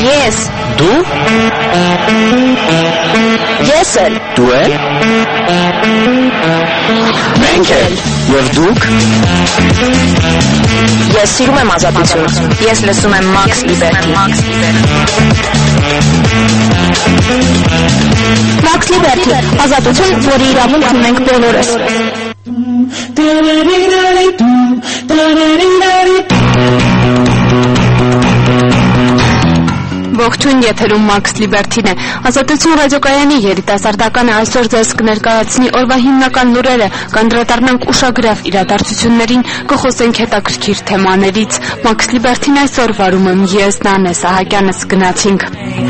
Ես։ Դու։ Ես էլ։ Դու էլ։ Մենք էլ։ Եվ դուք։ Ես սիրում եմ ազատություն։ Ես լսում եմ Max Liberty։ Max Liberty, ազատություն, որի իրավունք ունենք բոլորս։ Ողջույն, եթերում Max Liberty-ն է։ Ազատություն ռադիոկայանի երիտասարդականը այսօր ձեզ կներկայացնի օրվա հիմնական լուրերը, կանդրադառնանք ուշագրավ իրադարձություններին, կխոսենք հետաքրքիր թեմաներից։ Max Liberty-ն այսօր վարում եմ ես, Նանե Սահակյանս, գնացինք։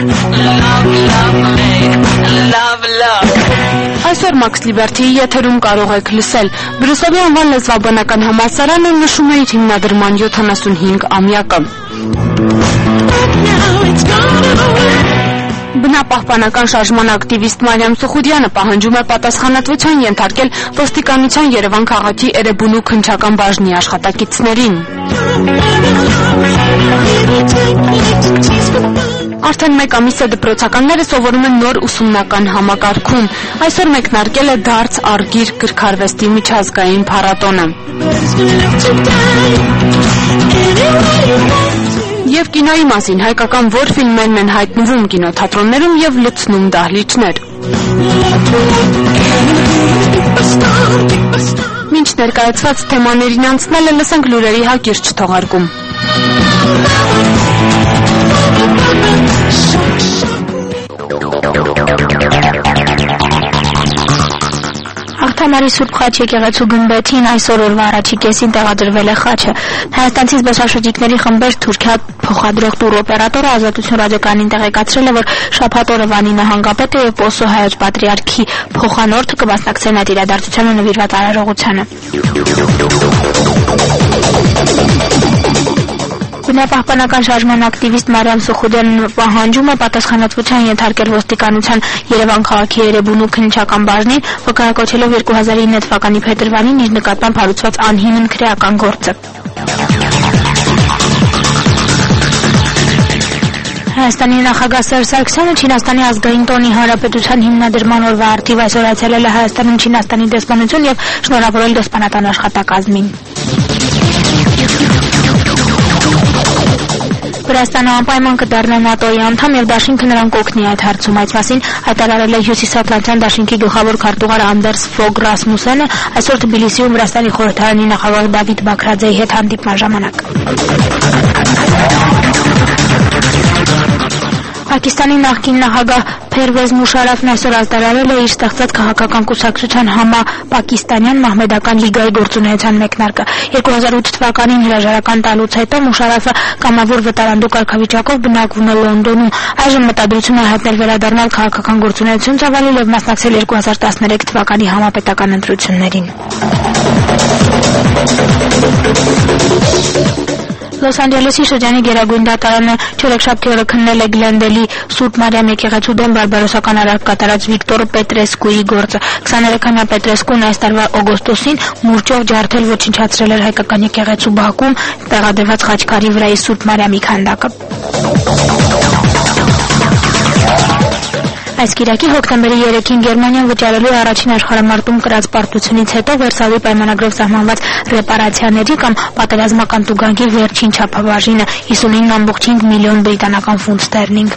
Այսօր Max Liberty-ի եթերում կարող եք լսել Բրուսովի անվան լեզվաբանական համալսարանը նշում է իր հիմնադրման 75-ամյակը։ Բնապահպանական շարժման ակտիվիստ Մարիամ Սուխուրյանը պահանջում է պատասխանատվության ենթարկել ոստիկանության Երևան քաղաքի Էրեբունու քննչական բաժնի աշխատակիցներին։ Արդեն մեկ ամիս է դպրոցականները սովորում են նոր ուսումնական համակարգում։ Այսօր մեկնարկել է դարձ արգիր գրքարվեստի միջազգային փառատոնը։ Եվ կինոյի մասին հայկական որ ֆիլմերն են հայտնվում կինոթատրոններում եւ լցնում դահլիճներ։ Մինչ ներկայացված թեմաներին անցնելը լսենք լուրերի հակիրճ թողարկում։ Աղթամարի Սուրբ Խաչ եկեղեցու գմբեթին այսօր օրվա առաջի կեսին տեղադրվել է խաչը։ Հայաստանցի զբոսաշրջիկների խմբեր Թուրքիա փոխադրող տուրօպերատորը Ազատություն ռադիոկայանին տեղեկացրել է, որ շաբաթ օրը Վանի նահանգապետը եւ Պոսո հայոց պատրիարքի փոխանորդը կմասնակցեն այդ իրադարձությանը նվիրված արարողությանը։ Բնապահպանական շարժման ակտիվիստ Մարիամ Սուխուրյանը պահանջում է պատասխանատվության ենթարկել ոստիկանության Երևան քաղաքի Էրեբունու քննչական բաժնին, վկայակոչելով 2009 թվականի փետրվարին իր նկատմամբ հարուցված անհիմն քրեական գործը։ Հայաստանի նախագահ Սերժ Սարգսյանը Չինաստանի ազգային տոնի հանրապետության հիմնադրման օրվա առթիվ այսօր այցելել է Հայաստանում Չինաստանի դեսպանություն եւ շնորհավորել դեսպանատան աշխատակազմին։ Վրաստանը անպայման կդառնա ՆԱՏՕ-ի անդամ եւ դաշինքը նրան կօգնի այդ հարցում։ Այդ մասին հայտարարել է Հյուսիսատլանտյան դաշինքի գլխավոր քարտուղար Անդերս Ֆոգ Ռասմուսենը այսօր Թբիլիսիում Վրաստանի խորհրդարանի նախագահ Դավիթ Բաքրաձեի հետ հանդիպման ժամանակ։ Պակիստանի նախկին նախագահ Փերվեզ Մուշարաֆն այսօր հայտարարել է իր ստեղծած քաղաքական կուսակցության համապակիստանյան մահմեդական լիգայի գործունեության մեկնարկը։ 2008 թվականին հրաժարական տալուց հետո Մուշարաֆը կամավոր վտարանդու կարգավիճակով բնակվում է Լոնդոնում։ Այժմ մտադրություն է հայտնել վերադառնալ քաղաքական գործունեություն ծավալել եւ մասնակցել 2013 թվականի համապետական ընտրություններին։ Լոս Անջելեսի շրջանի Գերագույն դատարանը չորեքշաբթի օրը քննել է Գլենդելի Սուրբ Մարիամ եկեղեցու դեմ բարբարոսական արարք կատարած Վիկտոր Պետրեսկուի գործը։ 23-ամյա Պետրեսկուն այս տարվա օգոստոսին մուրճով ջարդել ոչնչացրել էր հայկական եկեղեցու բակում տեղադրված խաչքարի վրայի Սուրբ Մարիամի քանդակը։ Այս կիրակի հոկտեմբերի 3-ին Գերմանիան վճարելու առաջին աշխարհամարտում կրած պարտությունից հետո Վերսալի պայմանագրով սահմանված ռեպարացիաների կամ պատերազմական տուգանքի վերջին չափաբաժինը 59.5 միլիոն բրիտանական ֆունտ ստերլինգ։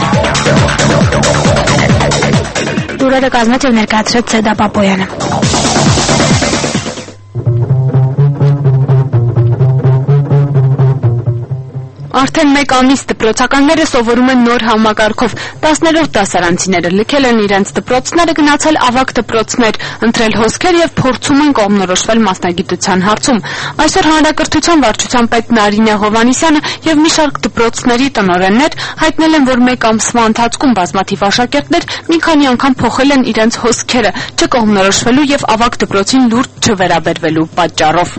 Լուրերը կազմեց եւ ներկայացրեց Ցեդա Պապոյանը։ Արդեն մեկ ամիս դպրոցականները սովորում են նոր համակարգով։ 10-րդ դասարանցիները լքել են իրենց դպրոցները, գնացել ավագ դպրոցներ, ընտրել հոսքեր եւ փորձում են կողմնորոշվել մասնագիտության հարցում։ Այսօր հանրակրթության վարչության պետ Նարինե Հովհաննիսյանը եւ մի շարք դպրոցների տնօրեններ հայտնել են, որ մեկ ամսվա ընթացքում բազմաթիվ աշակերտներ մի քանի անգամ փոխել են իրենց հոսքերը, չկողմնորոշվելու եւ ավագ դպրոցին լուրջ չվերաբերվելու պատճառով։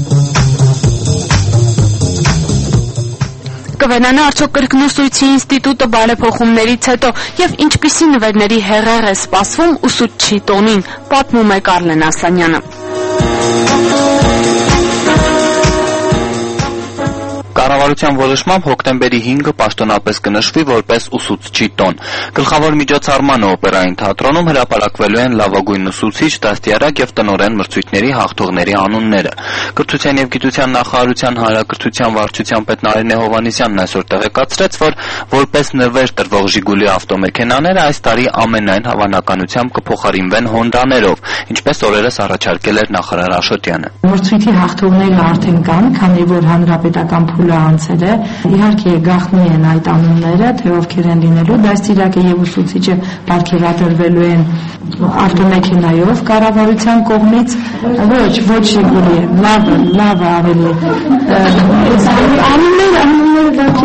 Կվենանա արդյոք կրկնուսույցի ինստիտուտը բարեփոխումներից հետո եւ ինչպիսի նվերների հեղեղ է սպասվում ուսուցչի տոնին, պատմում է Կարլեն Ասանյանը։ Կառավարության որոշմամբ հոկտեմբերի 5-ը պաշտոնապես կնշվի որպես ուսուցչի տոն։ Գլխավոր միջոցառմանը օպերային թատրոնում հրապարակվելու են լավագույն ուսուցիչ, դաստիարակ եւ տնօրեն մրցույթների հաղթողների անունները։ Կրթության եւ գիտության նախարարության հանրակրթության վարչության պետ Նարինե Հովհաննիսյանն այսօր տեղեկացրեց, որ որպես նվեր տրվող Ժիգուլի ավտոմեքենաները այս տարի ամենայն հավանականությամբ կփոխարինվեն հոնդաներով, ինչպես օրերս առաջարկել էր նախարար Աշոտյանը։ Մրցույթի հաղթողները արդեն կան, քանի որ հանրապետական փուլը անցել է։ Իհարկե գաղտնի են այդ անունները, թե ովքեր են լինելու, դաստիարակը եւ ուսուցիչը պարգևատրվելու են ավտոմեքենայով կառավարության կողմից, ոչ Ժիգուլի, լավը ավելի։ Անունները լավ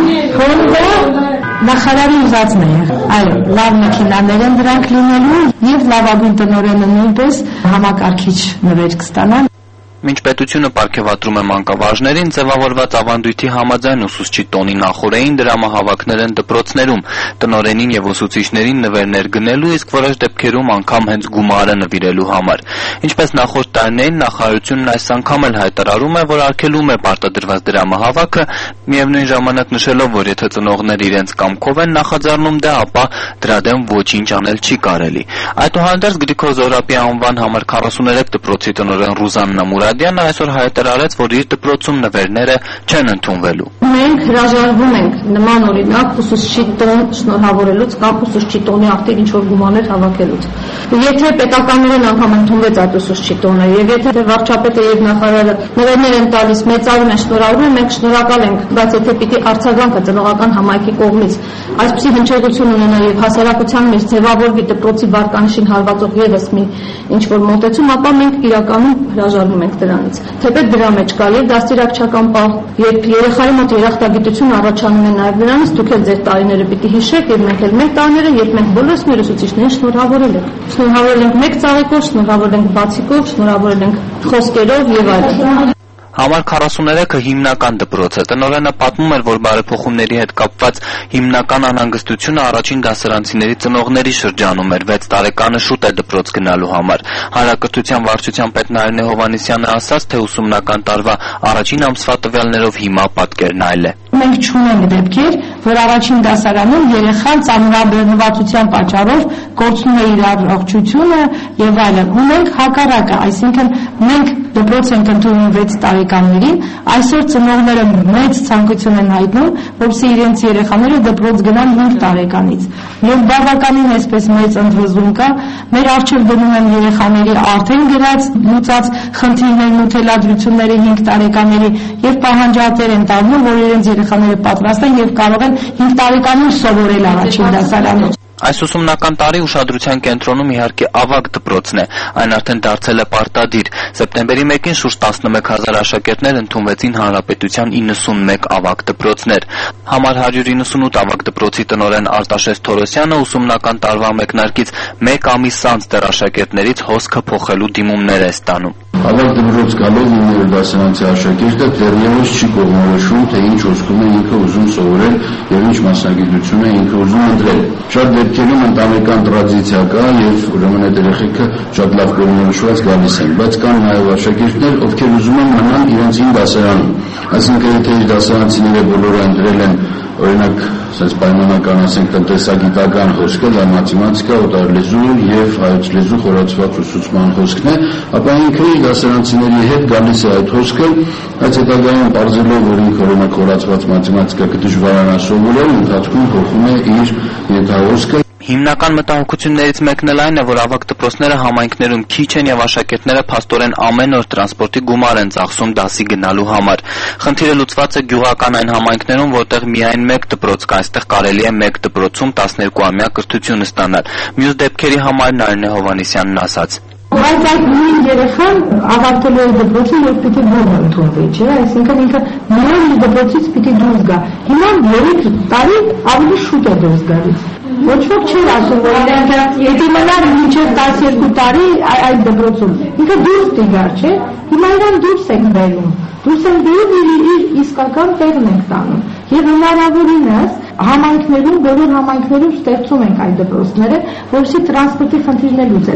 չգիտեմ։ Նախարարի ուզածն է, այո, լավ մեքենաներ են դրանք լինելու եւ լավագույն տնօրենը նույնպես համակարգիչ նվեր կստանան։ Մինչ պետությունը պարգևատրում է մանկավարժներին, ձևավորված ավանդույթի համաձայն ուսուցչի տոնի նախօրեին դրամահավաքներ են դպրոցներում, տնօրենին եւ ուսուցիչներին նվերներ գնելու, իսկ որոշ դեպքերում անգամ հենց գումարը նվիրելու համար։ Ինչպես նախորդ տարիներին, նախարարությունն այս անգամ էլ հայտարարում է, որ արգելում է պարտադրված դրամահավաքը, միևնույն ժամանակ նշելով, որ եթե ծնողները իրենց կամքով են նախաձեռնում դա, ապա դրա դեմ ոչինչ անել չի կարելի։ Այդուհանդերձ Գրիգոր Զոհրաբի անվան համար 43 դպրոցի տնօրեն Ռուզաննա Մուրադյանը այսօր հայտարարեց, որ իր դպրոցում նվերները չեն ընդունվելու։ Մենք հրաժարվում ենք նման օրինակ ուսուցչի տոն շնորհավորելուց կամ ուսուցչի տոնի արտեր ինչ-որ գումարներ հավաքելուց։ Եթե պետականորեն անգամ ընդունվեց այդ ուսուցչի տոնը, եւ եթե վարչապետը եւ նախարարը նվերներ են տալիս, մեծարում են, շնորհավորում, մենք շնորհակալ ենք, բայց եթե պիտի արձագանքը ծնողական համայնքի կողմից այսպիսի հնչեղություն ունենա եւ հասարակության մեջ ձևավորվի դպրոցի վարկանիշին հարվածող եւս մի ինչ-որ մոտեցում, ապա մենք իրականում հրաժարվում ենք դրանից։ Թեպետ դրա մեջ կա եւ դաստիարակչական պահ, երբ երեխայի մոտ երախտագիտություն առաջանում է նաեւ նրանից, դուք էլ ձեր տարիները պիտի հիշեք եւ մենք էլ մեր տարիները, երբ մենք բոլորս մեր ուսուցիչներին շնորհավորել ենք։ Շնորհավորել ենք մեկ ծաղիկով, շնորհավորել ենք բացիկով, շնորհավորել ենք խոսքերով եւ այլն։ Համար 43-ը հիմնական դպրոց է։ Տնօրենը պատմում էր, որ բարեփոխումների հետ կապված հիմնական անհանգստությունը առաջին դասարանցիների ծնողների շրջանում էր։ 6 տարեկանը շուտ է դպրոց գնալու համար։ Հանրակրթության վարչության պետ Նարինե Հովհաննիսյանը ասաց, թե ուսումնական տարվա առաջին ամսվա տվյալներով հիմա պատկերն այլ է։ Մենք չունենք դեպքեր, որ առաջին դասարանում երեխան ծանրաբեռնվածության պատճառով կորցնում է իր առողջությունը եւ այլն։ Ունենք հակառակը, այսինքն մենք դպրոց ենք ընդունում 6 տարեկաններին, այսօր ծնողները մեծ ցանկություն են հայտնում, որպեսզի իրենց երեխաները դպրոց գնան 5 տարեկանից։ Եվ բավականին այսպես մեծ ընդվզում կա, մեր առջև դնում են երեխաների արդեն գրած լուծած խնդիրներն ու թելադրությունները 5 տարեկանների եւ պահանջատեր են տալու, որ իրենց երեխաները պատրաստ են եւ կարող են 5 տարեկանում սովորել առաջին դասարանում։ Այս ուսումնական տարի ուշադրության կենտրոնում իհարկե ավագ դպրոցն է, այն արդեն դարձել է պարտադիր։ Սեպտեմբերի 1-ին շուրջ 11,000 աշակերտներ ընդունվեցին հանրապետության 91 ավագ դպրոցներ։ Համար 198 ավագ դպրոցի տնօրեն Արտաշես Թորոսյանը ուսումնական տարվա մեկնարկից 1 ամիս անց դեռ աշակերտներից հոսքը փոխելու դիմումներ է ստանում։ Ավագ դպրոց գալով 9-րդ դասարանցի աշակերտը դեռևս չի կողմնորոշում, թե ինչ հոսքում է ինքը ուզում սովորել եւ ինչ մասնագիտություն է ինքը ուզում ընտրել։ Շատ դեպքերում ընտանեկան տրադիցիա կա եւ ուրեմն այդ երեխեքը շատ լավ կողմնորոշված գալիս են, բայց կան նաեւ աշակերտներ, ովքեր ուզում են մնալ իրենց ին դասարանում։ Այսինքն եթե իր դասարանցիները բոլորը ընտրել են օրինակ sense պայմանական ասենք տնտեսագիտական հոսքը, դա մաթեմատիկա, օտարլեզու եւ հայոց լեզու խորացված ուսուցման հոսքն է, ապա ինքը իր դասարանցիների հետ գալիս է այդ հոսքը, բայց հետագայում բարձելով, որ ինքը օրինակ խորացված մաթեմատիկա կդժվարանա սովորել, ընթացքում փոխում է իր ենթահոսքը։ Հիմնական մտահոգություններից մեկն էլ այն է, որ ավագ դպրոցները համայնքներում քիչ են եւ աշակերտները փաստորեն ամեն օր տրանսպորտի գումար են ծախսում դասի գնալու համար։ Խնդիրը լուծված է գյուղական այն համայնքներում, որտեղ միայն մեկ դպրոց կա, այստեղ կարելի է մեկ դպրոցում 12-ամյա կրթություն ստանալ։ Մյուս դեպքերի համար Նարինե Հովհաննիսյանն ասաց. Բայց այդ նույն երեխան ավարտելու է դպրոցը, որ պիտի բոմ ընդունվի, չէ՞, այսինքն ինքը միայն իր դպրոցից պիտի դուրս գա։ Հիմա 3 տարի ավելի շուտ է դուրս գալիս։ Ոչ ոք չէր ասում, որ իրենք եթե մնար մինչև 12 տարի այդ դպրոցում, ինքը դուրս տիգար, չէ՞։ Հիմա իրան դուրս են բերում, դուրս են բերում իր իսկական տեղն ենք տանում։ Եվ հնարավորինս համայնքներում, բոլոր համայնքներում ստեղծում ենք այդ դպրոցները, որովհետեւ տրանսպորտի խնդիրն է լուծել։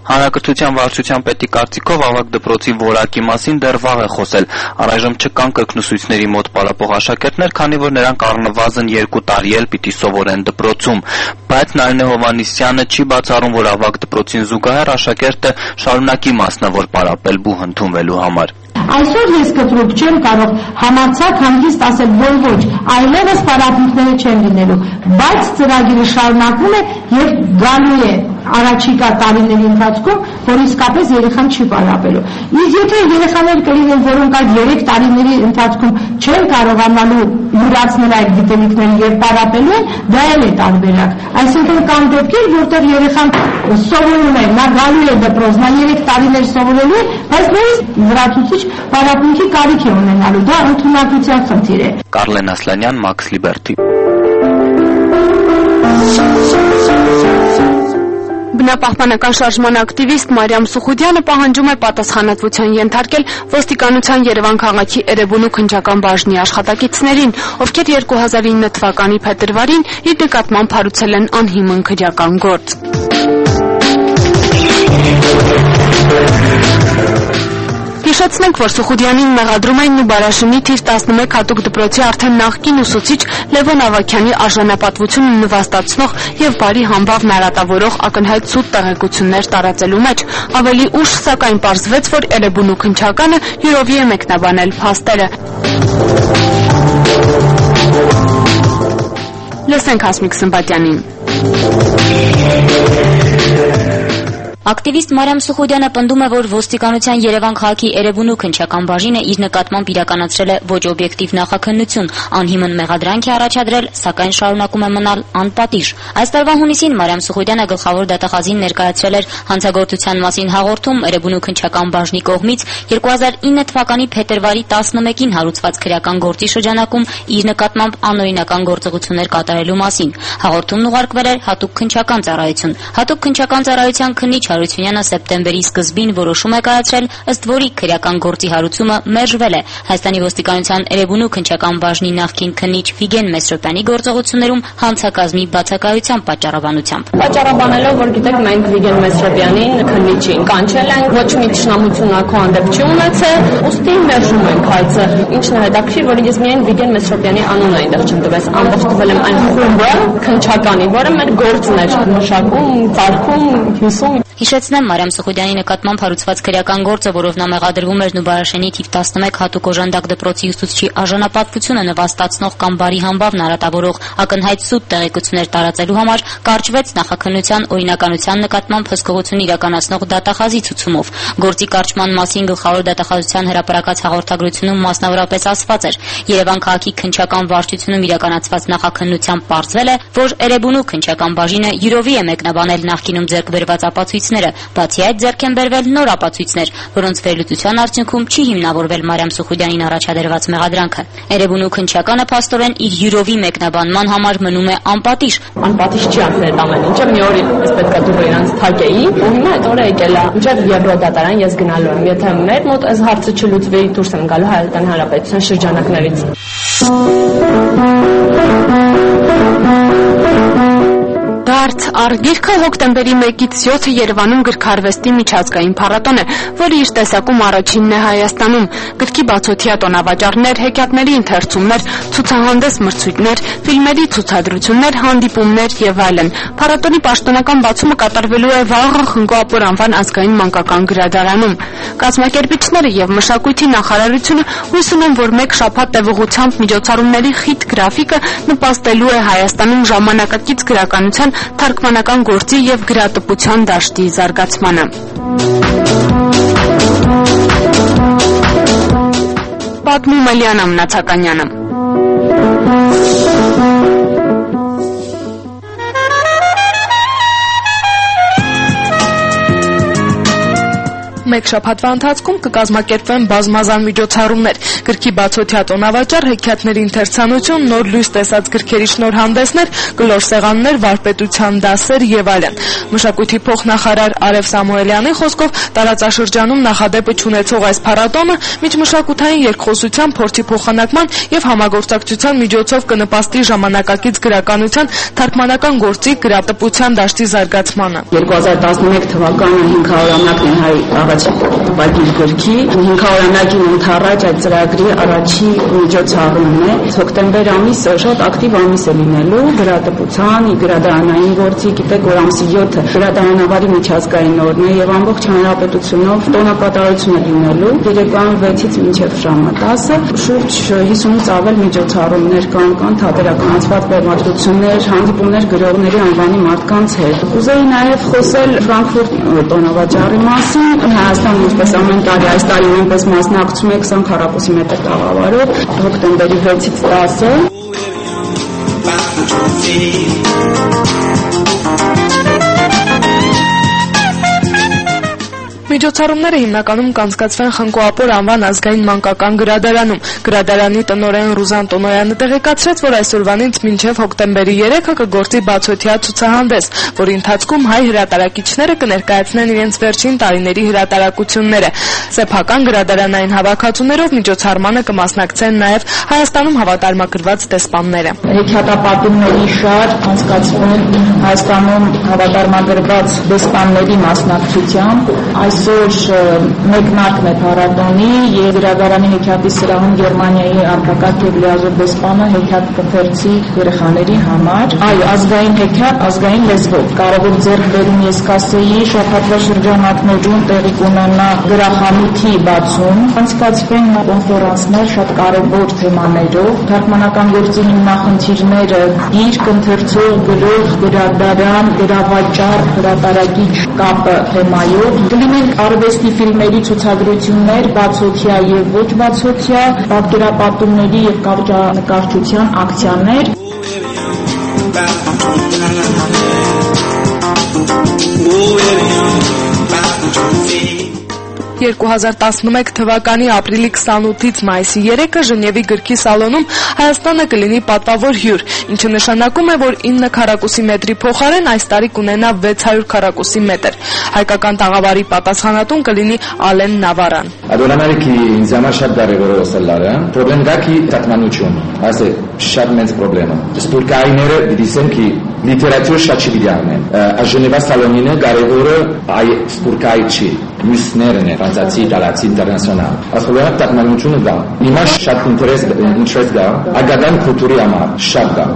Հանրակրթության վարչության պետի կարծիքով ավագ դպրոցի որակի մասին դեռ վաղ է խոսել։ Առայժմ չկան կրկնուսույցների մոտ պարապող աշակերտներ, քանի որ նրանք առնվազն 2 տարի էլ պիտի սովորեն դպրոցում։ Բայց Նարինե Հովհաննիսյանը չի բացառում, որ ավագ դպրոցին զուգահեռ աշակերտը շարունակի մասնավոր պարապել բուհ ընդունվելու համար։ Այսօր ես կտրուկ չեմ կարող համարձակ հանգիստ ասել, որ ոչ, այլևս պարապմունքները չեն լինելու, բայց ծրագիրը շարունակվում է եւ գալու է առաջիկա տարիների ընթացքում, որ իսկապես երեխան չի պարապելու։ Իսկ եթե երեխաներ կլինեն, որոնք այդ 3 տարիների ընթացքում չեն կարողանալու յուրացնել այդ գիտելիքները եւ պարապելու են, դա էլ է տարբերակ։ Այսինքն կան դեպքեր, որտեղ երեխան սովորում է, նա գալու է դպրոց, նա 3 տարիներ սովորելու է, բայց նույնիսկ լրացուցիչ պարապմունքի կարիք է ունենալու, դա ընդունակության խնդիր է։ Կարլեն Ասլանյան, Max Liberty։ Բնապահպանական շարժման ակտիվիստ Մարիամ Սուխուդյանը պահանջում է պատասխանատվության ենթարկել ոստիկանության Երևան քաղաքի Էրեբունու քննչական բաժնի աշխատակիցներին, ովքեր 2009 թվականի փետրվարին իր նկատմամբ հարուցել են անհիմն քրեական գործ։ Հիշեցնենք, որ Սուխուդյանին մեղադրում էին Նուբարաշինի թիվ 11 հատուկ դպրոցի արդեն նախկին ուսուցիչ Լևոն Ավագյանի արժանապատվությունը նվաստացնող եւ բարի համբավ նարատավորող ակնհայտ սուտ տեղեկություններ տարածելու մեջ։ Ավելի ուշ, սակայն, պարզվեց, որ Էրեբունու քննչականը յուրովի է մեկնաբանել փաստերը։ Լսենք Հասմիկ Սմբատյանին։ Ակտիվիստ Մարիամ Սուխուդյանը պնդում է, որ ոստիկանության Երևան քաղաքի Էրեբունու քննչական բաժինը իր նկատմամբ իրականացրել է ոչ օբյեկտիվ նախաքննություն, անհիմն մեղադրանք է առաջադրել, սակայն շարունակում է մնալ անպատիժ։ Այս տարվա հունիսին Մարիամ Սուխուդյանը գլխավոր դատախազին ներկայացրել էր հանցագործության մասին հաղորդում Էրեբունու քննչական բաժնի կողմից 2009 թվականի փետրվարի 11-ին հարուցված քրեական գործի շրջանակում իր նկատմամբ անօրինական գործողություններ կատարելու մասին։ Հաղորդումն ուղարկվել էր հատուկ քննչական ծառայություն։ Հատուկ քննչական ծառայության քննիչ Հարությունյանը սեպտեմբերի սկզբին որոշում է կայացրել, ըստ որի քրեական գործի հարուցումը մերժվել է։ Հայաստանի ոստիկանության Էրեբունու քննչական բաժնի նախկին քննիչ Վիգեն Մեսրոպյանի գործողություններում հանցակազմի բացակայության պատճառաբանությամբ։ Պատճառաբանելով, որ գիտեք, մենք Վիգեն Մեսրոպյանին քննիչին կանչել ենք, ոչ մի թշնամություն ակո հանդեպ չի ունեցել, ուստի մերժում ենք հայցը։ Ինչն է հետաքրքիր, որ ես միայն Վիգեն Մեսրոպյանի անունը այնտեղ չընդվեց, ամբողջ տվել եմ այն խումբը քննչականի, որը մեր գործն էր մշակում, ծարգում, հյուսում։ Հիշեցնեմ, Մարիամ Սուխուդյանի նկատմամբ հարուցված քրեական գործը, որով նա մեղադրվում էր Նուբարաշենի թիվ 11 հատուկ օժանդակ դպրոցի ուսուցչի արժանապատվությունը նվաստացնող կամ բարի համբավ նարատավորող ակնհայտ սուտ տեղեկություններ տարածելու համար, կարճվեց նախաքննության օրինականության նկատմամբ հսկողություն իրականացնող դատախազի ցուցումով։ Գործի կարճման մասին գլխավոր դատախազության հրապարակած հաղորդագրությունում մասնավորապես ասված էր. Երևան քաղաքի քննչական վարչությունում իրականացված նախաքննությամբ պարզվել է, որ Էրեբունու քննչական բաժինը յուրովի է մեկնաբանել նախկինում ձեռք բերված ապացույցները, բացի այդ ձեռք են բերվել նոր ապացույցներ, որոնց վերլուծության արդյունքում չի հիմնավորվել Մարիամ Սուխուդյանին առաջադրված մեղադրանքը։ Էրեբունու քննչականը փաստորեն իր յուրովի մեկնաբանման համար մնում է անպատիժ։ Անպատիժ չի արել այդ ամենը, ինչեւ մի օր ես պետքա դուրս իրանց թակեի, ու հիմա այդ օրը եկել է, ինչեւ Եվրոդատարան ես գնալու եմ, եթե մեր մոտ այս հարցը չլուծվի, դուրս եմ գալու Հայաստանի Հանրապետության շրջանակներից։ Դարձ արգիրքը հոկտեմբերի 1-ից 7-ը Երևանում գրքարվեստի միջազգային փառատոն է, որը իր տեսակում առաջինն է Հայաստանում։ Գրքի բացօթյա տոնավաճառներ, հեքիաթների ընթերցումներ, ցուցահանդես մրցույթներ, ֆիլմերի ցուցադրություններ, հանդիպումներ եւ այլն։ Փառատոնի պաշտոնական բացումը կատարվելու է վաղը Խնկո-Ապոր անվան ազգային մանկական գրադարանում։ Կազմակերպիչները եւ մշակույթի նախարարությունը հույս ունեն, որ մեկ շաբաթ տևողությամբ միջոցառումների խիտ գրաֆիկը նպաստելու է Հայաստանում ժամանակակից գրականության թարգմանական գործի եւ գրատպության դաշտի զարգացմանը։ Պատմում է Լիանա Մնացականյանը։ մեկ շաբաթվա ընթացքում կկազմակերպվեն բազմազան միջոցառումներ՝ գրքի բացօթյա տոնավաճառ, հեքիաթների ընթերցանություն, նոր լույս տեսած գրքերի շնորհանդեսներ, կլոր սեղաններ, վարպետության դասեր եւ այլն։ Մշակույթի փոխնախարար Արև Սամուելյանի խոսքով տարածաշրջանում նախադեպը չունեցող այս փառատոնը միջմշակութային երկխոսության, փորձի փոխանակման եւ համագործակցության միջոցով կնպաստի ժամանակակից գրականության թարգմանական գործի, գրատպության դաշտի զարգացմանը։ 2011 թվականը 500-ամյակն է հայ առաջին պատիվ գրքի, 500-ամյակին ընթառաջ այդ ծրագրի առաջի միջոցառումն է։ Հոկտեմբեր ամիսը շատ ակտիվ ամիս է լինելու գրատպության, գրադարանային գործի, գիտեք, որ ամսի 7-ը գրադարանավարի միջազգային օրն է եւ ամբողջ հանրապետությունով տոնակատարություն է լինելու երեկոյան 6-ից մինչև ժամը 10-ը։ Շուրջ 50-ից ավել միջոցառումներ կան թատերականացված բեմադրություններ, հանդիպումներ գրողների անվանի մարդկանց հետ։ Ուզեի նաեւ խոսել Ֆրանկֆուրտ տոնավաճառի մասին։ Հայաստանը ինչպես ամեն տարի այս տարի նույնպես մասնակցում է 20 քառակուսի մետր տաղավարով հոկտեմբերի 6-ից 10-ը։ Միջոցառումները հիմնականում կանցկացվեն Խնկո-Ապոր անվան ազգային մանկական գրադարանում։ Գրադարանի տնօրեն Ռուզան Տոնոյանը տեղեկացրեց, որ այսօրվանից մինչև հոկտեմբերի 3-ը կգործի բացօթյա ցուցահանդես, որի ընթացքում հայ հրատարակիչները կներկայացնեն իրենց վերջին տարիների հրատարակությունները։ Սեփական գրադարանային հավաքածուներով միջոցառմանը կմասնակցեն նաև Հայաստանում հավատարմագրված դեսպանները։ Հեքիաթապատումների շարք անցկացվում Հայաստանում հավատարմագրված դեսպանների մասնակցությամբ։ Այսօր մեկնարկն է փառատոնի եւ գրադարանի հեքիաթի սրահում Գերմանիայի արտակարգ եւ լիազոր դեսպանը հեքիաթ կփերցի երեխաների համար։ Այո, ազգային հեքիաթ, ազգային լեզվով կարևոր ձեռքբերում ես կասեի շաբաթվա շրջանակներում տեղի կունենա գրախանութի բացում, անցկացվեն կոնֆերանսներ շատ կարևոր թեմաներով, թարգմանական գործի հիմնախնդիրները, գիրք, ընթերցող, գրող, գրադարան, գրավաճառ, հրատարակիչ կապը թեմայով։ Կլինեն արվեստի ֆիլմերի ցուցադրություններ, բացօթյա եւ ոչ բացօթյա, պատկերապատումների եւ կարճանկարչության ակցիաներ։ 2011 թվականի ապրիլի 28-ից մայիսի 3-ը Ժնևի գրքի սալոնում Հայաստանը կլինի պատվավոր հյուր, ինչը նշանակում է, որ 9 քառակուսի մետրի փոխարեն այս տարի կունենա 600 քառակուսի մետր։ Հայկական տաղավարի պատասխանատուն կլինի Ալեն Նավարան։ Ադոնամերիկի ինձ համար շատ կարևոր է ասելը, պրոբլեմ գակի թարգմանություն, այս է շատ մեծ պրոբլեմը։ Սպուրկայիները դիտեն կի լիտերատուր շատ չգիտեն։ Ժնևա սալոնինը կարևորը այ սպուրկայի չի, մյուսներն է, ֆրանսիացի, իտալացի, ինտերնացիոնալ։ Ասկոլոյա թարգմանությունը գա։ Հիմա շատ ինտերես գա, ագադան կուլտուրի համար շատ գա։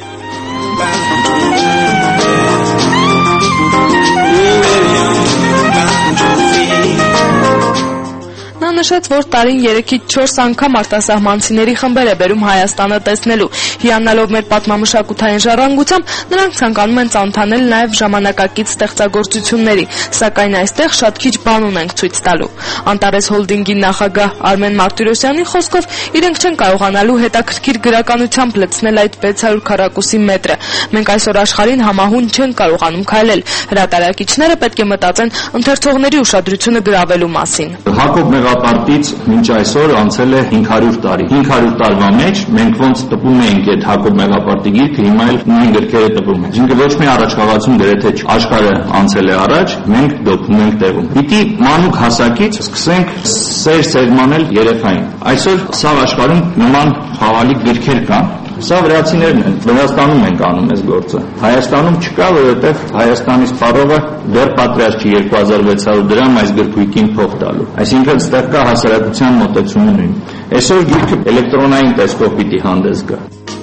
Նա նշեց, որ տարին 3-ից 4 անգամ արտասահմանցիների խմբեր է բերում Հայաստանը տեսնելու։ Հիանալով մեր պատմամշակութային ժառանգությամբ, նրանք ցանկանում են ծանոթանել նաև ժամանակակից ստեղծագործությունների, սակայն այստեղ շատ քիչ բան ունենք ցույց տալու։ Անտարես հոլդինգի նախագահ Արմեն Մարտիրոսյանի խոսքով, իրենք չեն կարողանալու հետաքրքիր գրականությամբ լցնել այդ 600 քառակուսի մետրը։ Մենք այսօր աշխարհին համահուն չենք կարողանում քայլել։ Հրատարակիչները պետք է մտածեն ընթերցողների ուշադրությունը գրավելու մասին։ Հակոբ Մեղապարտից մինչ այսօր անցել է 500 տարի։ 500 տարվա մեջ մենք ոնց տպում էինք այդ Հակոբ Մեղապարտի գիրքը, հիմա էլ նույն գրքերը տպում ենք։ Այսինքն ոչ մի առաջխաղացում գրեթե չի։ Աշխարհը անցել է առաջ, մենք դոփում ենք տեղում։ Պիտի մանուկ հասակից սկսենք սերմանել երեխային։ Այսօր սաղ աշխարհում նման խաղալիք գրքեր կան։ Սա վրացիներն են, Վրաստանում ենք անում այս գործը։ Հայաստանում չկա, որովհետև Հայաստանի սպառողը դեռ պատրաստ չի 2600 դրամ այս գրքույկին փող տալու։ Այսինքն ստեղ կա հասարակության մոտեցումը նույն։ Այսօր գիրքը էլեկտրոնային տեսքով պիտի հանդես գա։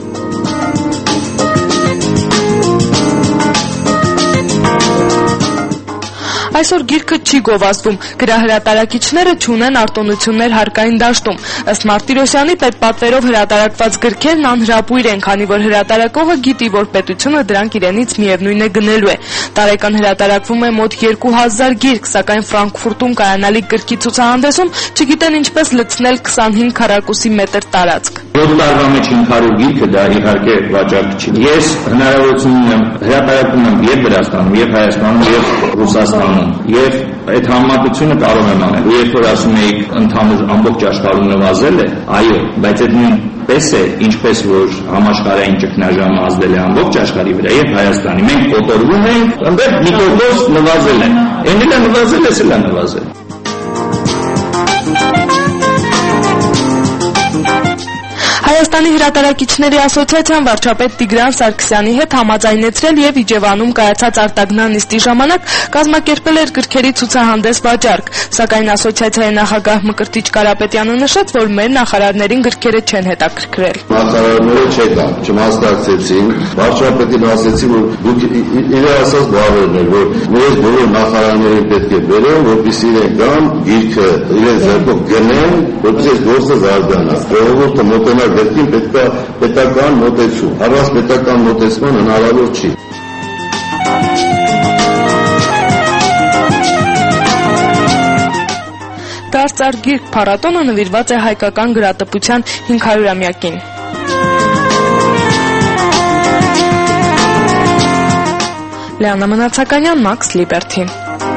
Այսօր գիրքը չի գովազդվում, գրահրատարակիչները չունեն արտոնություններ հարկային դաշտում։ Ըստ Մարտիրոսյանի, պետպատվերով հրատարակված գրքերն անհրապույր են, քանի որ հրատարակողը գիտի, որ պետությունը դրանք իրենից միևնույն է գնելու է։ Տարեկան հրատարակվում է մոտ 2000 գիրք, սակայն Ֆրանկֆուրտում կայանալիք գրքի ցուցահանդեսում չգիտեն ինչպես լցնել 25 քառակուսի մետր տարածք։ 7 տարվա մեջ 500 գիրքը դա իհարկե վաճառք չի։ Ես հնարավորություն ունեմ հրատարակում եմ եւ Վրաստանում, եւ Հայաստանում, եւ Ռուսաստանում, համեմատում եւ այդ համեմատությունը կարող եմ անել։ Ու երբ որ ասում էիք ընդհանուր ամբողջ աշխարհում նվազել է, այո, բայց այդ նույնպես է, ինչպես որ համաշխարհային ճգնաժամը ազդել է ամբողջ աշխարհի վրա եւ Հայաստանի։ Մենք կոտորվում ենք, այնտեղ մի կողմից նվազել է։ Էնի լա նվազել, էսի լա նվազել։ Հայաստանի հրատարակիչների ասոցիացիան վարչապետ Տիգրան Սարգսյանի հետ համաձայնեցրել եւ Իջևանում կայացած արտագնան նիստի ժամանակ կազմակերպել էր գրքերի ցուցահանդես վաճառք, սակայն ասոցիացիայի նախագահ Մկրտիչ Կարապետյանը նշեց, որ մեր նախարարներին գրքերը չեն հետաքրքրել։ Նախարարները չեկան, չմասնակցեցին, վարչապետին ասեցի, որ դուք իրար ասած բառերն էր, որ մեր բոլոր նախարարներին պետք է բերեն, որպեսզի իրենք գան գիրքը իրենց ձեռքով գնեն, որպեսզի գործը զարգանա։ Ժողովուրդը մոտենա գրքին պետք է պետական մոտեցում, առանց պետական մոտեցման հնարավոր չի։ Դարձար գիրք փառատոնը նվիրված է հայկական գրատպության 500-ամյակին։ Լեանա Մնացականյան, Մաքս Լիբերթի։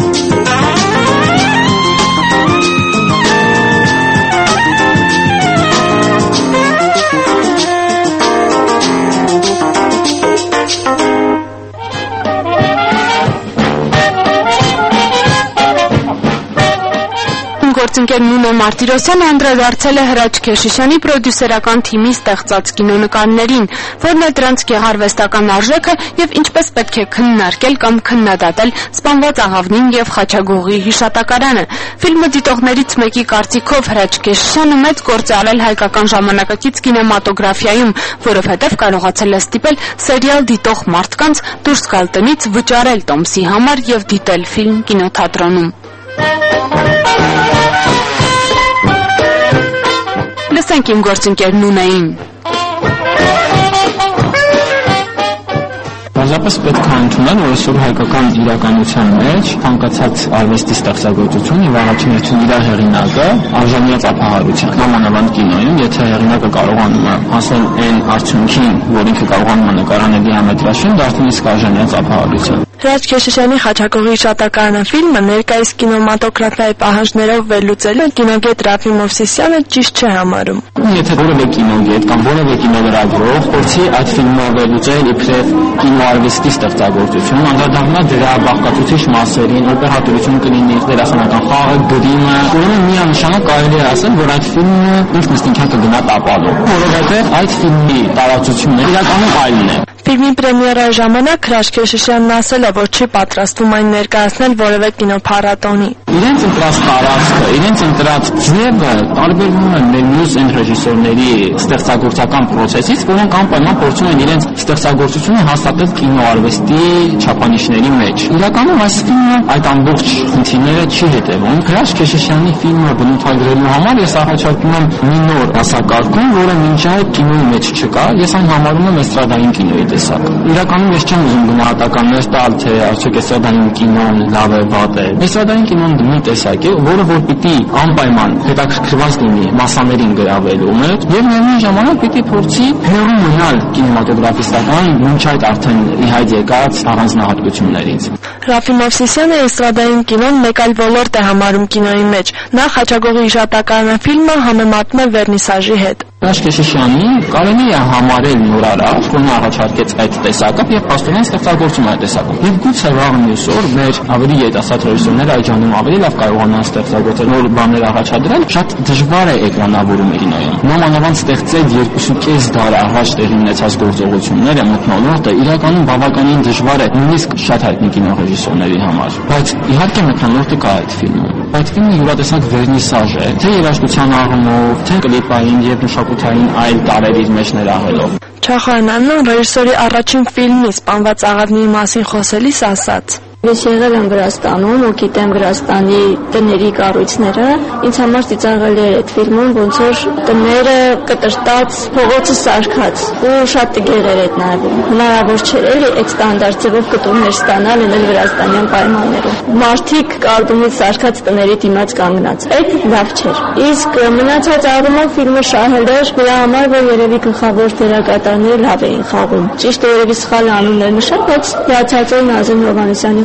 Գործընկեր Նունո Մարտիրոսյանը անդրադարձել է Հրաչ Քեշիշյանի պրոդյուսերական թիմի ստեղծած կինոնկարներին, որն է դրանց գեղարվեստական արժեքը եւ ինչպես պետք է քննարկել կամ քննադատել սպանված աղավնին եւ Խաչագողի հիշատակարանը։ Ֆիլմը դիտողներից մեկի կարծիքով Հրաչ Քեշիշյանը մեծ գործ է արել հայկական ժամանակակից կինեմատոգրաֆիայում, որովհետեւ կարողացել է ստիպել սերիալ դիտող մարդկանց դուրս գալ տնից, վճարել տոմսի համար եւ դիտել ֆիլմ կինոթատրոնում։ Լսենք իմ գործընկեր Նունեին։ Պարզապես պետք է ընդունել, որ այսօր հայկական իրականության մեջ ցանկացած արվեստի ստեղծագործություն եւ առաջնություն իր հեղինակը արժանի ծափահարության։ Նամանավանդ կինոյում, եթե հեղինակը կարողանում է հասնել այն արդյունքին, որ ինքը կարողանում է նկարանել դիամետրաշին, դա արդեն իսկ արժանի ծափահարության։ Հրաչ Քեշիշյանի Խաչագողի հիշատակարանը ֆիլմը ներկայիս կինեմատոգրաֆիայի պահանջներով վերլուծելը կինոգետ Ռաֆի Մովսիսյանը ճիշտ չէ համարում։ Եթե որևէ կինոգետ կամ որևէ կինոլրագրող փորձի այդ ֆիլմը վերլուծել իբրև կինոարվեստի ստեղծագործություն, անդրադառնա դրա բաղկացուցիչ մասերին, որտեղ հատկություն կլինի դերասանական խաղը, գրիմը, ուրեմն միանշանակ կարելի է ասել, որ այդ ֆիլմը ինքն ինքնին կգնա տապալու, որովհետև այդ ֆիլմի տարածությունը իրականում այլն է։ Ֆիլմի պրեմիերայի ժամանակ Հրաչ Քեշիշյանն ասել է, որ չի պատրաստվում այն ներկայացնել որևէ կինոփառատոնի։ Իրենց ընտրած տարածքը, իրենց ընտրած ձևը տարբերվում է մեր մյուս այն ռեժիսորների ստեղծագործական process-ից, որոնք անպայման փորձում են իրենց ստեղծագործությունը հաստատել կինոարվեստի չափանիշների մեջ։ Իրականում այս ֆիլմը այդ ամբողջ խնդիրները չի հետևում։ Հրաչ Քեշիշյանի ֆիլմը բնութագրելու համար ես առաջարկում եմ մի նոր դասակարգում, որը մինչ այդ կինոյի մեջ չկա, ես այն համարում եմ էստրադային կինոյի տեսակ։ Իրականում ես չեմ ուզում գնահատականներ տալ, թե արդյոք էստրադային կինոն լավ է, վատ է։ Էստրադային կինոն մի տեսակ է, որը որ պիտի անպայման հետաքրքրված լինի մասաներին գրավելու մեջ եւ միևնույն ժամանակ պիտի փորձի հեռու մնալ կինեմատոգրաֆիստական մինչ այդ արդեն ի հայտ եկած առանձնահատկություններից։ Ռաֆի Մովսիսյանը էստրադային կինոն մեկ այլ ոլորտ է համարում կինոյի մեջ։ Նա Խաչագողի հիշատակարանը ֆիլմը համեմատում է վերնիսաժի հետ։ Հրաչ Քեշիշյանի կարելի է համարել նորարար, որն առաջարկեց այդ տեսակը եւ փաստորեն ստեղծագործում այդ տեսակը։ Եվ գուցե վաղ մյուս օր մեր ավելի յետասատ ռեժիսորները այդ ժանրում ավելի լավ կարողանան ստեղծագործել նոր բաներ առաջադրել, շատ դժվար է էկրանավորում կինոյում։ Նամանավանդ ստեղծել 2.5 դար առաջ տեղի ունեցած գործողությունները մթնոլորտը իրականում բավականին դժվար է նույնիսկ շատ հայտնի կինոռեժիսորների համար։ Բայց իհարկե մթնոլորտը կա այդ ֆիլմում։ Այդ ֆիլմը յուրատեսակ վերնիսաժ է, թե երաժշտության առումով, թե կլիպային եւ մշակութային այլ տարրեր մեջ ներառելով։ Չախոյանյանն ռեժիսորի առաջին ֆիլմի «Սպանված աղավնի» մասին խոսելիս ասաց. Ես եղել եմ Վրաստանում ու գիտեմ Վրաստանի տների կառույցները։ Ինձ համար ծիծաղելի էր այդ ֆիլմում, ոնց որ տները կտրտած, փողոցը սարքած ու շատ տգեղ էր այդ նայվում։ Հնարավոր չէր էլի այդ ստանդարտ ձևով կտուրներ ստանալ էլ վրաստանյան պայմաններում։ Մարդիկ կարդումից սարքած տների դիմաց կանգնած։ Այդ լավ չէր։ Իսկ մնացած առումով ֆիլմը շահել էր նրա համար, որ երևի գլխավոր դերակատարները լավ էին խաղում։ Ճիշտ է, երևի սխալ անուններ նշել, բայց հիացած էր Նազիմ Հովհաննիսյանի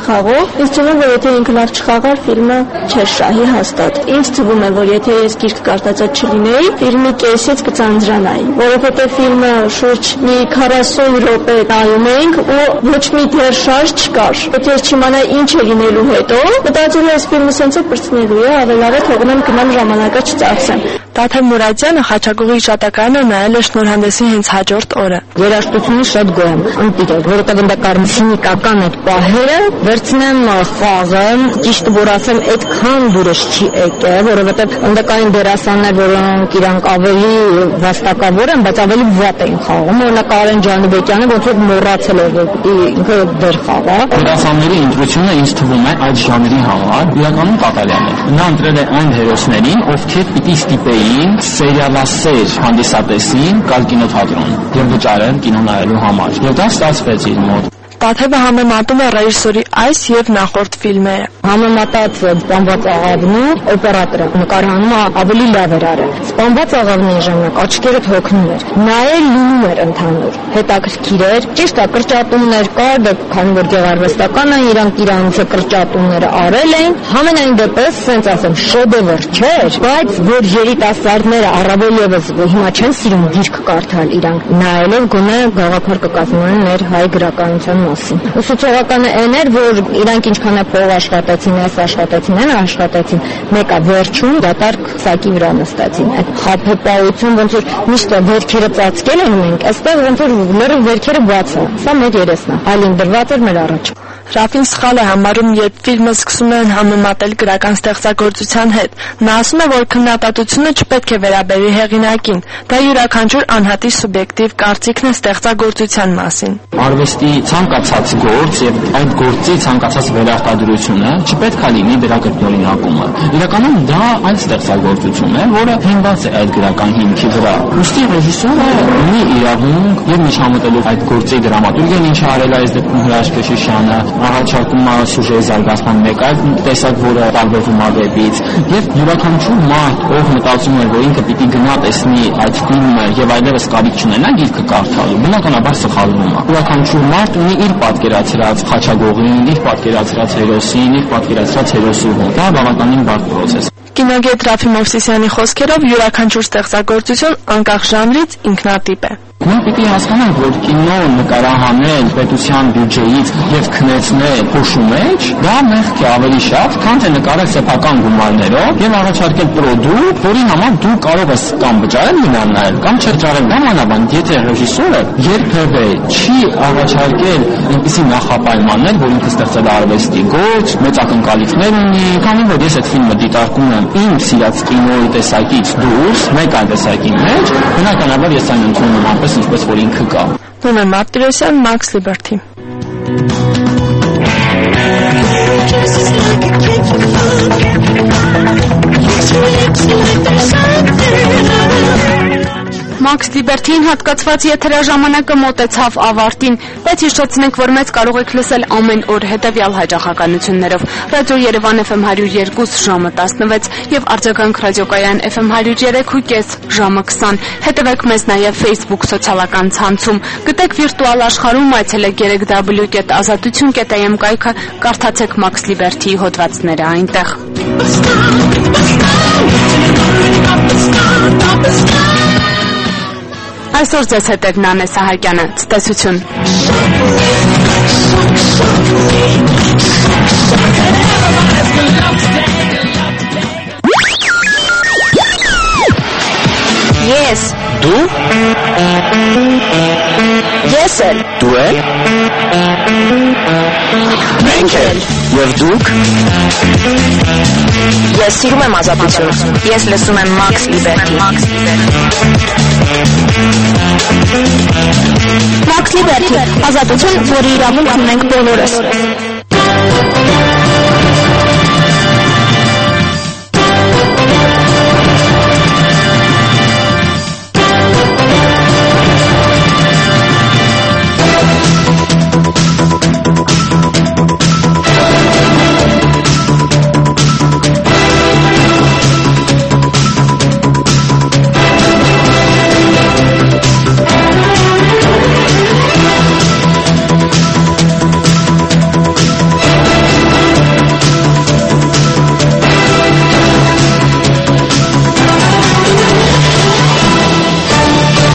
խաղող, ինձ թվում է, որ եթե ինքը լավ չխաղար, ֆիլմը չէր շահի հաստատ։ Ինձ թվում է, որ եթե ես գիրք կարդացած չլինեի, ֆիլմի կեսից կծանձրանայի, որովհետև ֆիլմը շուրջ մի 40 րոպե նայում էինք ու ոչ մի դեր շարժ չկար։ Եթե ես չիմանայի ինչ է լինելու հետո, մտածում եմ, այս ֆիլմը սենց է պրծնելու է, ավելավ է թողնեմ գնամ ժամանակը չծախսեմ։ Տաթև Մուրադյանը Խաչակողի հիշատակարանը նայել է շնորհանդեսի հենց հաջորդ օրը։ Երաժշտությունից շատ գոհ եմ, ընտիր եմ, որովհետև դա կարմիսինիկական այդ պահերը վերցնեմ խաղը, ճիշտ որ ասեմ, այդքան դուրս չի եկել, որովհետև ընդդակային դերասաններ, որոնք իրանք ավելի վաստակավոր են, բայց ավելի վատ են խաղում, օրինակ Արեն Ջանիբեկյանը ոնց որ մոռացել է, որ ինքը դեր խաղա։ Դերասանների ընտրությունը ինձ թվում է այդ ժանրի համար իրականում կատարյալ է։ Նա ընտրել է այն հերոսներին, ովքեր պիտի ստիպեին սերիալասեր հանդիսատեսին գալ կինոթատրոն եւ վճարեն կինո նայելու համար։ Եվ դա ստացվեց իր մոտ։ Տաթևը համեմատում է ռեժիսորի այս եւ նախորդ ֆիլմերը։ Համեմատած Սպանված աղավնի օպերատորը նկարահանումը ավելի լավ էր արել։ Սպանված աղավնի ժամանակ աչքերը հոգնում էր։ Նայել լինում էր ընդհանուր, հետաքրքիր էր։ Ճիշտ է, կրճատումներ կար, քանի որ գեղարվեստական են, իրանք կրճատումները արել էին։ Համենայն դեպս, ասենց ասեմ, շեդևր չէր, բայց որ երիտասարդները առավել եւս հիմա չեն սիրում գիրք կարդալ իրանք, նայելով գոնե գաղափար կկազմեն մեր հայ գրականության մասին։ Ուսուցողականը այն էր, որ իրանք ինչքան է փող աշխատեցին, այս աշխատեցին, այն աշխատեցին, մեկը վերջում դատարկ սակի վրա նստեցին։ Այդ խաբեպայություն ոնց որ միշտ վերքերը ծածկել են մենք, այստեղ ոնց որ լրիվ վերքերը բաց է։ Սա մեր երեսն է, այլին դրված էր մեր առաջ։ Ռաֆին սխալ է համարում, երբ ֆիլմը սկսում են համեմատել գրական ստեղծագործության հետ։ Նա ասում է, որ քննադատությունը չպետք է վերաբերի հեղինակին։ Դա յուրաքանչյուր անհատի սուբյեկտիվ կարծիքն է ստեղծագործության մասին։ Արվեստի ցանկացած գործ եւ այդ գործի ցանկացած վերարտադրությունը չպետք է լինի դրա կրկնօրինակումը։ Իրականում դա այն ստեղծագործություն է, որը հիմնված է այդ գրական հիմքի վրա։ Ուստի ռեժիսորը ունի իրավունք եւ միջամտելու այդ գործի դրամատուրգիան, ինչը արել է այս դեպքում Հրաշք Քեշիշյանը, առաջարկում է սյուժեի զարգացման մեկ այլ տեսակ, որը տարբերվում է վեպից, եւ յուրաքանչյուր մարդ, ով մտածում է, որ ինքը պիտի գնա տեսնի այդ ֆիլմը եւ այլևս կարիք չունենա գիրքը կարդալու, բնականաբար սխալվում է։ Յուրաքանչյուր մարդ ունի իր պատկերացրած Խաչագողին, իր պատկերացրած հերոսին, իր պատկերացրած հերոսուհուն։ Դա բավականին բարդ process։ Կինոգետ Ռաֆի Մովսիսյանի խոսքերով յուրաքանչյուր ստեղծագործություն անկախ ժանրից ինքնատիպ է։ Մենք պիտի հասկանանք, որ կինո նկարահանել պետության բյուջեից եւ քնեցնել փոշու մեջ, դա մեղք է ավելի շատ, քան թե նկարել սեփական գումարներով եւ առաջարկել պրոդուկտ, որի համար դու կարող ես կամ վճարել գնալ նայել, կամ չվճարել նամանավանդ, եթե ռեժիսորը երբևէ չի առաջարկել այնպիսի նախապայմաններ, որ ինքը ստեղծել է արվեստի գործ, մեծ ակնկալիքներ ունի, քանի որ ես այդ ֆիլմը դիտարկում եմ իմ սիրած կինոյի տեսակից դուրս, մեկ այլ տեսակի մեջ, բնականաբար ես այն ընդունում եմ ինչպես որ ինքը կա։ Նոմե Մարտիրոսյան, Max Liberty։ Max Liberty-ին հատկացված եթերաժամանակը մոտեցավ ավարտին, բայց հիշեցնենք, որ մեծ կարող եք լսել ամեն օր հետևյալ հաճախականություններով. Ռադիո Երևան FM 102 ժամը 16 եւ արձագանք ռադիոկայան FM 103.5 ժամը 20։ Հետևեք մեզ նաեւ Facebook սոցիալական ցանցում։ Գտեք վիրտուալ աշխարհում, այցելեք www.azatutun.am կայքը, կարդացեք Max Liberty-ի հոդվածները այնտեղ։ Այսօր ձեզ հետ է Նանե Սահակյանը, ցտեսություն։ Ես։ Դու։ Ես էլ։ Դու էլ։ Մենք էլ։ Եվ դուք։ Ես սիրում եմ ազատություն։ Ես լսում եմ Max Liberty։ Max Liberty, ազատություն, որի իրավունք ունենք բոլորս։